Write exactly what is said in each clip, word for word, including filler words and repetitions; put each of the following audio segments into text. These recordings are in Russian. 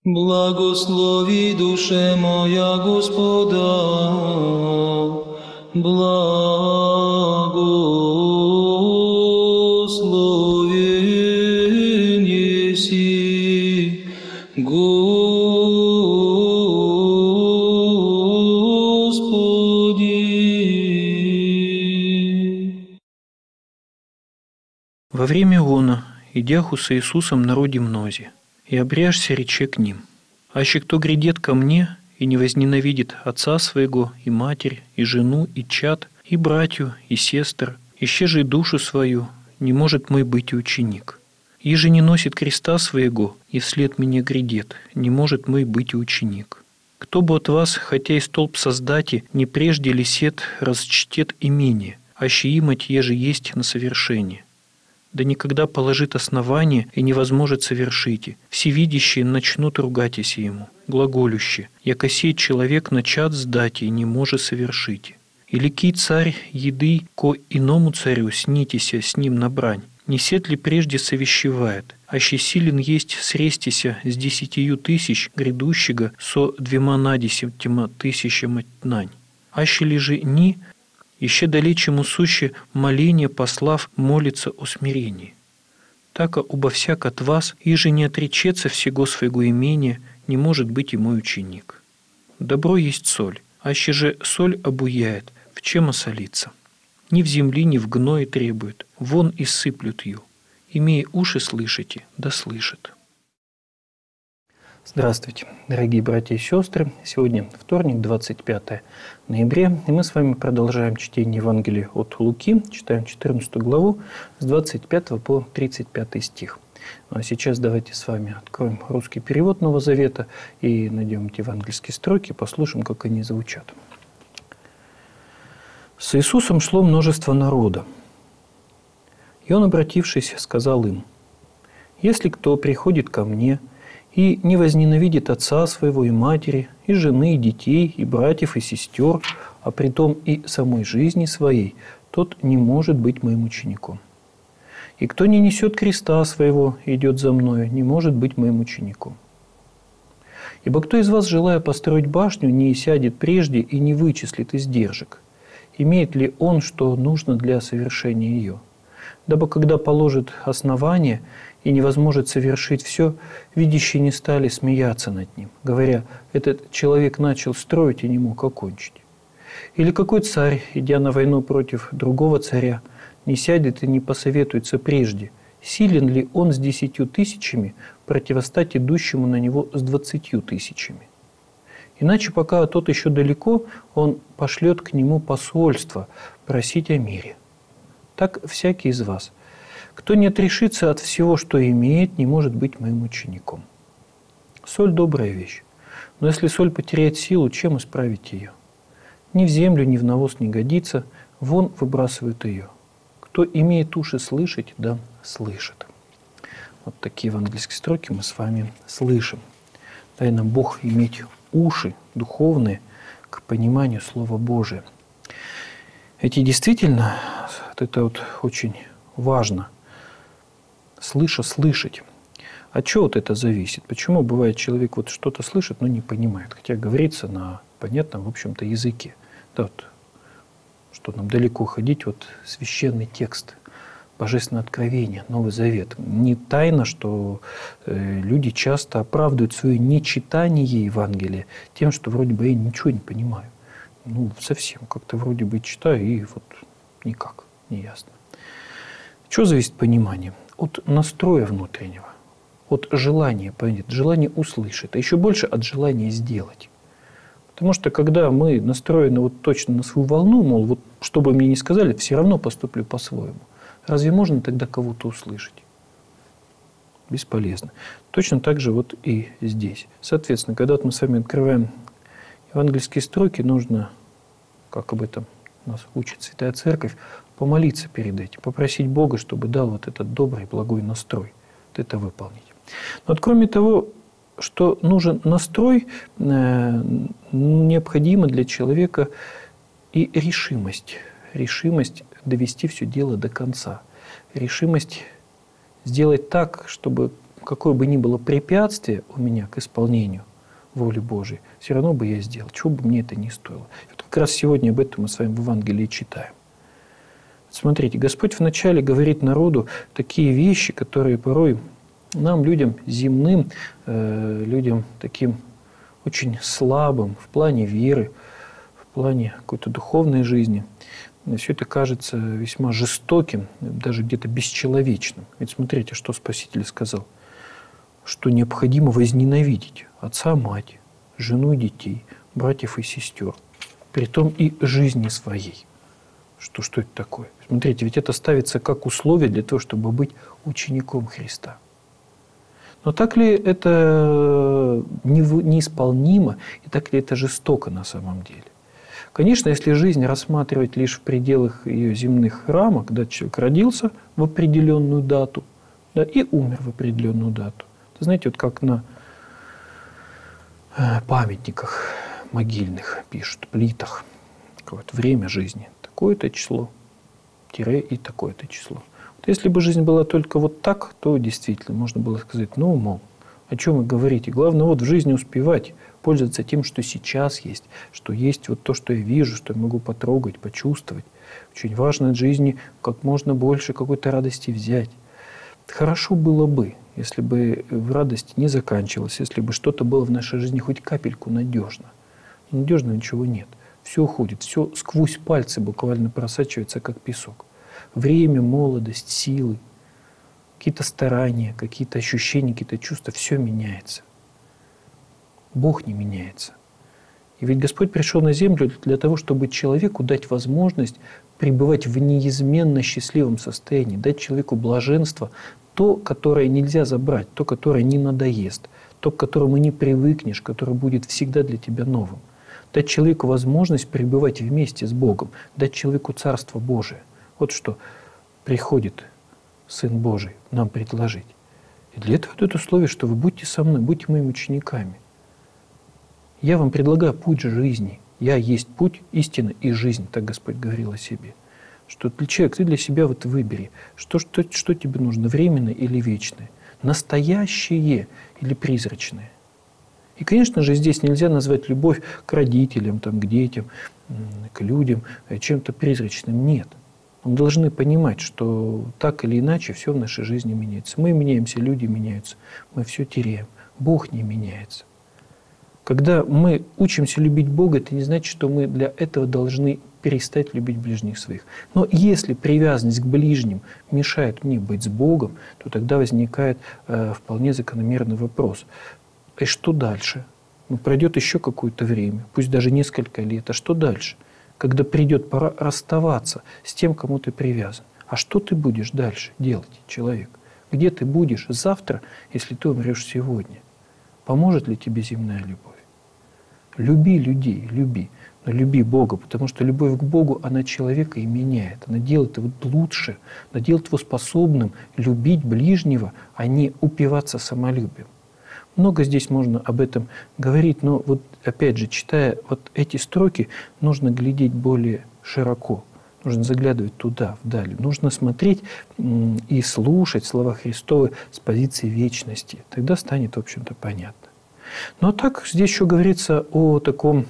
Благослови, душе моя, Господа, благословен еси, Господи. Во время она, идяху со Иисусом народе мнози, и обряжься рече к ним. Аще кто грядет ко мне и не возненавидит отца своего, и матерь, и жену, и чад, и братью, и сестр, ище же и душу свою, не может мой быть и ученик. Иже не носит креста своего, и вслед мне грядет, не может мой быть и ученик. Кто бы от вас, хотя и столб создати, не прежде ли сет расчтет имение, аще имать еже есть на совершение. Да никогда положит основание и невозможет совершите. Всевидящие начнут ругатись ему, глаголюще, яко сей человек начат сдать и не может совершить. Или кий царь еды ко иному царю снитеся с ним на брань, не сет ли прежде совещевает, аще силен есть срестися с десятью тысяч грядущего со двема надесятима тысячами тнань. Аще ли же ни еще далечему суще моление послав молится о смирении. Така убо всяк от вас, иже не отречется всего своего имения, не может быть и мой ученик. Добро есть соль, аще же соль обуяет, в чем осолиться? Ни в земли, ни в гное требует, вон и сыплют ее. Имея уши слышите, да слышит. Здравствуйте, дорогие братья и сестры. Сегодня вторник, двадцать пятое ноября, и мы с вами продолжаем чтение Евангелия от Луки. Читаем четырнадцатую главу с двадцать пятого по тридцать пятый стих. Ну, а сейчас давайте с вами откроем русский перевод Нового Завета и найдем эти евангельские строки, послушаем, как они звучат. «С Иисусом шло множество народа, и Он, обратившись, сказал им: „Если кто приходит ко мне и не возненавидит отца своего и матери, и жены, и детей, и братьев, и сестер, а притом и самой жизни своей, тот не может быть моим учеником. И кто не несет креста своего и идет за мною, не может быть моим учеником. Ибо кто из вас, желая построить башню, не сядет прежде и не вычислит издержек? Имеет ли он, что нужно для совершения ее? Дабы, когда положит основание и не возможет совершить все, видящие не стали смеяться над ним, говоря: этот человек начал строить и не мог окончить. Или какой царь, идя на войну против другого царя, не сядет и не посоветуется прежде, силен ли он с десятью тысячами противостать идущему на него с двадцатью тысячами? Иначе, пока тот еще далеко, он пошлет к нему посольство просить о мире. Так всякий из вас, кто не отрешится от всего, что имеет, не может быть моим учеником. Соль – добрая вещь, но если соль потеряет силу, чем исправить ее? Ни в землю, ни в навоз не годится, вон выбрасывают ее. Кто имеет уши слышать, да слышит». Вот такие евангельские строки мы с вами слышим. Дай нам Бог иметь уши духовные к пониманию Слова Божия. Эти действительно, это вот очень важно, слыша слышать. От чего вот это зависит? Почему бывает человек вот что-то слышит, но не понимает, хотя говорится на понятном, в общем-то, языке. Да, вот, что нам далеко ходить, вот священный текст, Божественное откровение, Новый Завет. Не тайно, что э, люди часто оправдывают свое нечитание Евангелия тем, что вроде бы я ничего не понимаю. Ну, совсем как-то вроде бы читаю, и вот никак, не ясно. От чего зависит понимание? От настроя внутреннего, от желания понять, желания услышать, а еще больше от желания сделать. Потому что когда мы настроены вот точно на свою волну, мол, вот что бы мне ни сказали, все равно поступлю по-своему, разве можно тогда кого-то услышать? Бесполезно. Точно так же вот и здесь. Соответственно, когда мы с вами открываем евангельские строки, нужно, как об этом нас учит Святая Церковь, помолиться перед этим, попросить Бога, чтобы дал вот этот добрый, благой настрой, вот это выполнить. Но вот кроме того, что нужен настрой, необходимо для человека и решимость. Решимость довести все дело до конца. Решимость сделать так, чтобы какое бы ни было препятствие у меня к исполнению воли Божией, все равно бы я сделал, чего бы мне это ни стоило. И вот как раз сегодня об этом мы с вами в Евангелии читаем. Смотрите, Господь вначале говорит народу такие вещи, которые порой нам, людям земным, э, людям таким очень слабым в плане веры, в плане какой-то духовной жизни, все это кажется весьма жестоким, даже где-то бесчеловечным. Ведь смотрите, что Спаситель сказал, что необходимо возненавидеть отца, мать, жену и детей, братьев и сестер, притом и жизни своей. Что, что это такое? Смотрите, ведь это ставится как условие для того, чтобы быть учеником Христа. Но так ли это неисполнимо, и так ли это жестоко на самом деле? Конечно, если жизнь рассматривать лишь в пределах ее земных рамок, да, человек родился в определенную дату, да, и умер в определенную дату. Вы знаете, вот как на памятниках могильных пишут, плитах, какое-то время жизни, такое-то число, тире и такое-то число. Вот если бы жизнь была только вот так, то действительно можно было сказать, ну, мол, о чем вы говорите? Главное вот в жизни успевать, пользоваться тем, что сейчас есть, что есть вот то, что я вижу, что я могу потрогать, почувствовать. Очень важно от жизни как можно больше какой-то радости взять. Хорошо было бы, если бы в радости не заканчивалось, если бы что-то было в нашей жизни хоть капельку надежно. Но надежно ничего нет. Все уходит, все сквозь пальцы буквально просачивается, как песок. Время, молодость, силы, какие-то старания, какие-то ощущения, какие-то чувства, все меняется. Бог не меняется. И ведь Господь пришел на землю для того, чтобы человеку дать возможность пребывать в неизменно счастливом состоянии, дать человеку блаженство, то, которое нельзя забрать, то, которое не надоест, то, к которому не привыкнешь, которое будет всегда для тебя новым. Дать человеку возможность пребывать вместе с Богом, дать человеку Царство Божие. Вот что приходит Сын Божий нам предложить. И для этого дает условие, что вы будьте со мной, будьте моими учениками. Я вам предлагаю путь жизни. Я есть путь, истина и жизнь, так Господь говорил о себе. Что для человека, ты для себя вот выбери, что, что, что тебе нужно, временное или вечное, настоящее или призрачное. И, конечно же, здесь нельзя назвать любовь к родителям, там, к детям, к людям чем-то призрачным. Нет. Мы должны понимать, что так или иначе все в нашей жизни меняется. Мы меняемся, люди меняются, мы все теряем. Бог не меняется. Когда мы учимся любить Бога, это не значит, что мы для этого должны перестать любить ближних своих. Но если привязанность к ближним мешает мне быть с Богом, то тогда возникает э, вполне закономерный вопрос. И что дальше? Ну, пройдет еще какое-то время, пусть даже несколько лет. А что дальше? Когда придет пора расставаться с тем, к кому ты привязан. А что ты будешь дальше делать, человек? Где ты будешь завтра, если ты умрешь сегодня? Поможет ли тебе земная любовь? Люби людей, люби, но люби Бога, потому что любовь к Богу, она человека и меняет. Она делает его лучше, она делает его способным любить ближнего, а не упиваться самолюбием. Много здесь можно об этом говорить, но вот опять же, читая вот эти строки, нужно глядеть более широко. Нужно заглядывать туда, вдаль. Нужно смотреть и слушать слова Христовы с позиции вечности. Тогда станет, в общем-то, понятно. Но так здесь еще говорится о таком,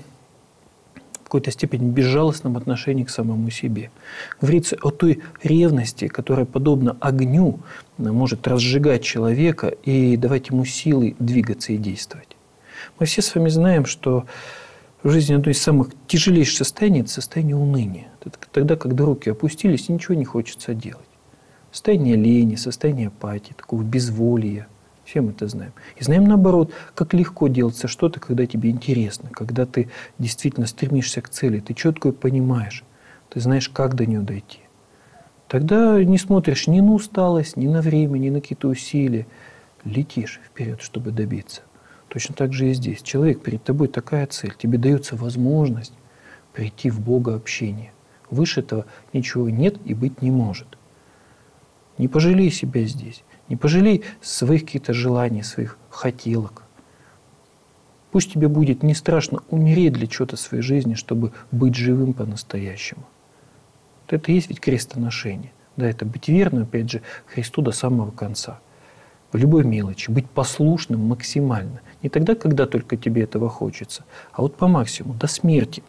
в какой-то степени, безжалостном отношении к самому себе. Говорится о той ревности, которая, подобно огню, может разжигать человека и давать ему силы двигаться и действовать. Мы все с вами знаем, что в жизни одно из самых тяжелейших состояний – это состояние уныния. Это тогда, когда руки опустились, и ничего не хочется делать. Состояние лени, состояние апатии, такого безволия. Все мы это знаем. И знаем наоборот, как легко делаться что-то, когда тебе интересно, когда ты действительно стремишься к цели, ты четко ее понимаешь, ты знаешь, как до нее дойти. Тогда не смотришь ни на усталость, ни на время, ни на какие-то усилия. Летишь вперед, чтобы добиться. Точно так же и здесь. Человек, перед тобой такая цель, тебе дается возможность прийти в Богообщение. Выше этого ничего нет и быть не может. Не пожалей себя здесь. Не пожалей своих каких-то желаний, своих хотелок. Пусть тебе будет не страшно умереть для чего-то в своей жизни, чтобы быть живым по-настоящему. Вот это и есть ведь крестоношение. Да, это быть верным, опять же, Христу до самого конца. в любой мелочи, быть послушным максимально. Не тогда, когда только тебе этого хочется, а вот по максимуму, до смерти.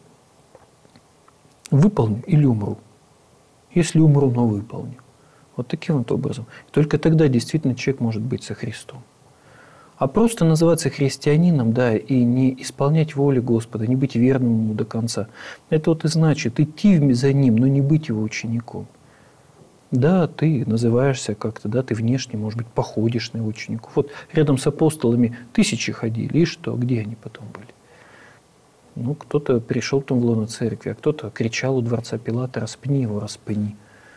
Выполню или умру. Если умру, но выполню. Вот таким вот образом. Только тогда действительно человек может быть со Христом. А просто называться христианином, да, и не исполнять волю Господа, не быть верным Ему до конца, это вот и значит идти за Ним, но не быть Его учеником. Да, ты называешься как-то, да, ты внешне, может быть, походишь на Его учеников. Вот рядом с апостолами тысячи ходили, и что, где они потом были? Ну, кто-то пришел там в лоно церкви, а кто-то кричал у дворца Пилата: «Распни его, распни».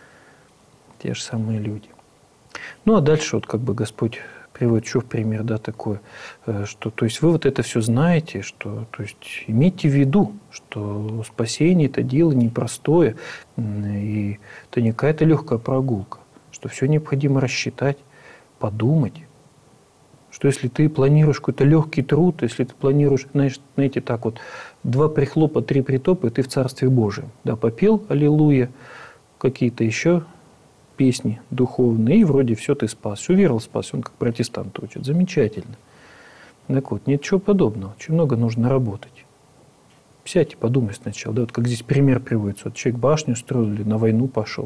Те же самые люди. Ну, а дальше вот как бы Господь приводит еще в пример, да, такое, что, то есть, вы вот это все знаете, что, то есть, имейте в виду, что спасение – это дело непростое, и это не какая-то легкая прогулка, что все необходимо рассчитать, подумать, что если ты планируешь какой-то легкий труд, если ты планируешь, знаешь, знаете, так вот, два прихлопа, три притопа, и ты в Царстве Божьем. Да, попел «Аллилуйя», какие-то еще песни духовные, и вроде все ты спас. Уверовал, спас. Он как протестант учит. Замечательно. Так вот, ничего подобного. Очень много нужно работать. Сядь и подумай сначала. Да, вот как здесь пример приводится. Вот человек башню строил или на войну пошел.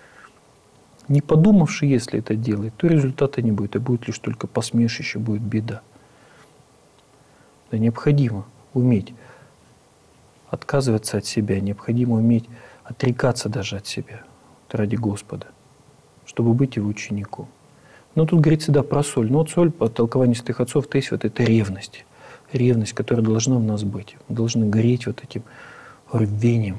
Не подумавши, если это делает, то результата не будет. И будет лишь только посмешище, будет беда. Да, необходимо уметь отказываться от себя. Необходимо уметь отрекаться даже от себя. Ради Господа, чтобы быть Его учеником. Но тут говорится, да, про соль. Но вот соль, по толкованию святых отцов, то есть вот это ревность. Ревность, которая должна в нас быть. Мы должны гореть вот этим рвением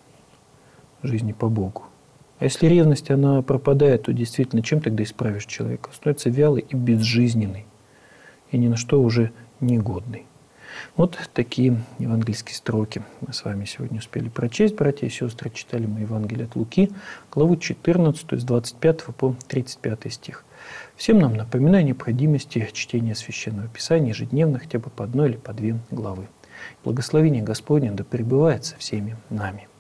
жизни по Богу. А если ревность, она пропадает, то действительно, чем тогда исправишь человека? Становится вялый и безжизненный. И ни на что уже негодный. Вот такие евангельские строки мы с вами сегодня успели прочесть, братья и сестры. Читали мы Евангелие от Луки, главу четырнадцатую, с двадцать пятого по тридцать пятый стих. Всем нам напоминаю о необходимости чтения Священного Писания ежедневно, хотя бы по одной или по две главы. Благословение Господне да пребывает со всеми нами.